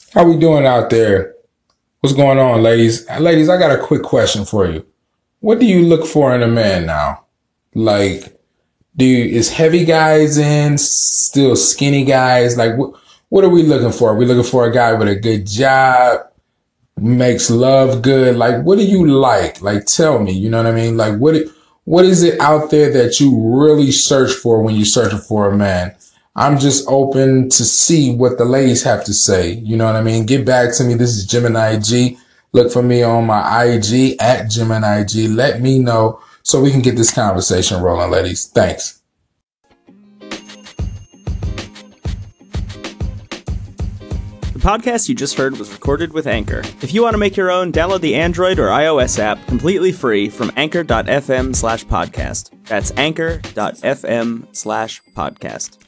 How we doing out there? What's going on, ladies? Ladies, I got a quick question for you. What do you look for in a man now? Like, is heavy guys in, still skinny guys? Like, what are we looking for? Are we looking for a guy with a good job, makes love good? Like, what do you like? Like, tell me, you know what I mean? Like, what is it out there that you really search for when you're searching for a man? I'm just open to see what the ladies have to say. You know what I mean? Get back to me. This is Gemini G. Look for me on my IG at Gemini G. Let me know so we can get this conversation rolling, ladies. Thanks. The podcast you just heard was recorded with Anchor. If you want to make your own, download the Android or iOS app completely free from anchor.fm/podcast. That's anchor.fm/podcast.